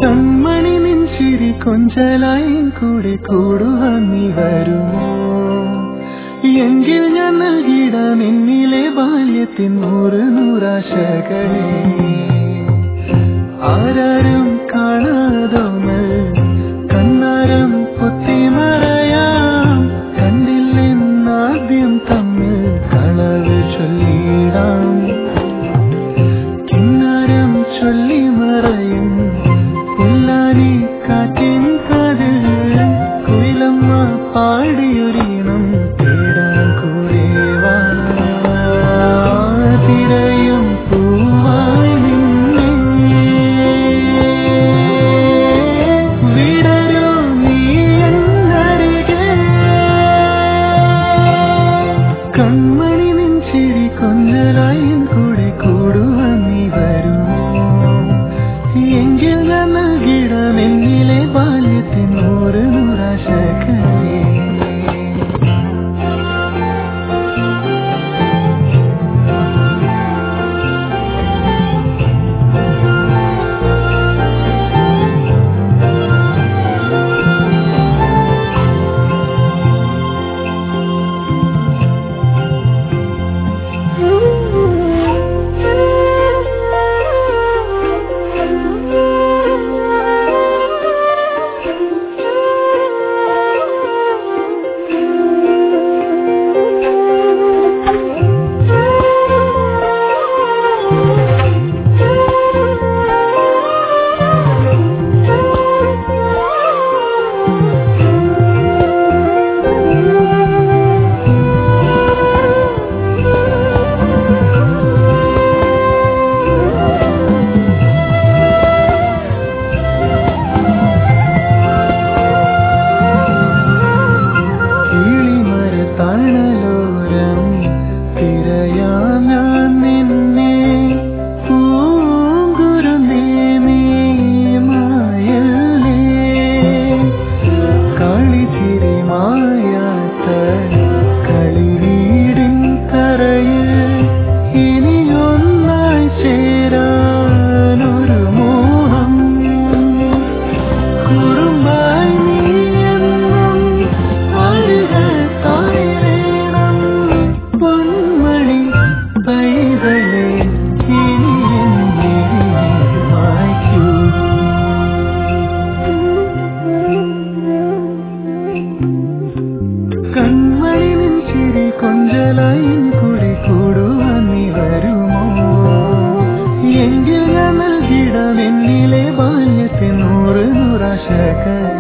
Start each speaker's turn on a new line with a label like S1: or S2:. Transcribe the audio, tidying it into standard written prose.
S1: കൺമണി നിൻചിരി കൊഞ്ചലായും കൂടെ കൂടുവാൻ നീ വരുമോ? എങ്കിൽ ഞാൻ നൽകിടാം എന്നിലെ ബാല്യത്തിൻ 100 ആശകളെ. ആരാരും കാണാതോന്നൽ കണ്ണാരം പൊത്തിമറയാം. കണ്ടില്ലെന്നാദ്യം തമ്മിൽ കളവ് ചൊല്ലിടാം. കിന്നാരം ചൊല്ലി മറയും പുല്ലാനി കാറ്റിൻ കാതിൽ കുയിലമ്മ പാടിയൊരീണം തേടാൻ കൂടെ വാ. തിരയും പൂവായി നിന്നെ വിടരൂ നീ എന്നരികെ. കൺമണി നിൻചിരി കൊഞ്ചലായും കൂടെ കൂടുവാൻ നീ വരുമോ? എങ്കിൽ ഞാൻ നൽകിടാം എന്നിലെ ബാല്യത്തിൻ 100 ആശകളെ. തണലോരം തിരയാം ഞാൻ നിന്നെ പൂങ്കുരുന്നേ നീ മായല്ലേ. കളിച്ചിരി മായാത്ത കളിവീടിൻ തറയിൽ ഇനിയൊന്നായി ചേരാനൊരു മോഹം. കുറുമ്പായി നീ എന്നും അഴുക പൊന്മണി പൈതലേ ഇനി എന്നെ മായ്ക്കൂ. കൺമണി നിൻചിരി കൊഞ്ചലായും കൂടെ കൂടുവാൻ നീ വരുമോ? എങ്കിൽ ഞാൻ നൽകിടാം എന്നിലെ ബാല്യത്തിൻ 100 ആശകളെ.